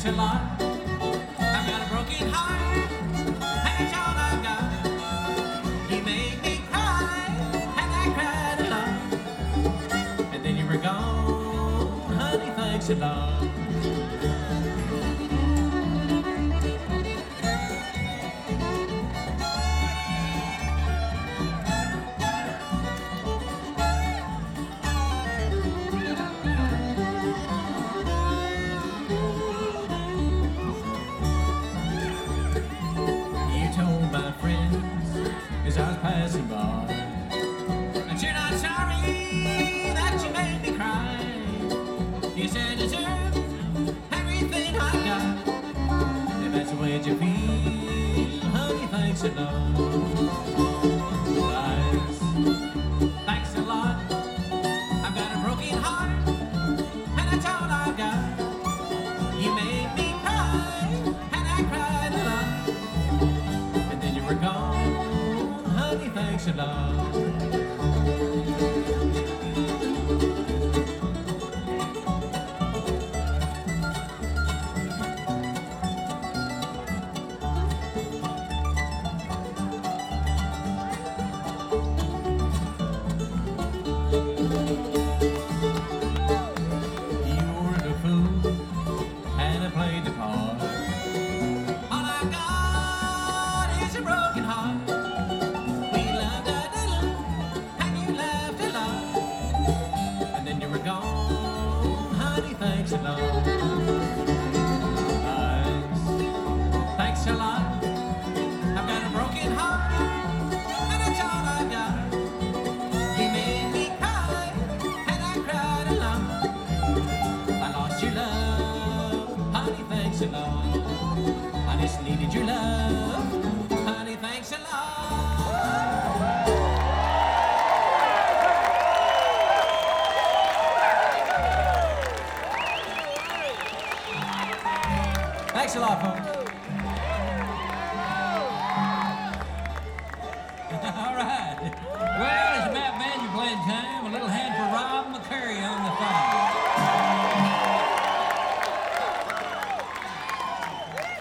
thanks a lot. I've got a broken heart, and it's all I've got. You made me cry, and I cried a lot. And then you were gone, honey, thanks a lot. As I was passing by, and you're not sorry that you made me cry. You said deserve everything I got. If that's the way you feel, honey, thanks a lot. Thanks a lot. I've got a broken heart, and that's all I've got. You made me cry, and I cried a lot. And then you were gone, honey, thanks a lot. You were the fool, and I played the part. All I got is a broken heart. Thanks a lot. Thanks a lot. I've got a broken heart, and that's all I got. You made me cry, and I cried a lot. I lost your love, honey, thanks a lot. I just needed your love, honey, thanks a lot.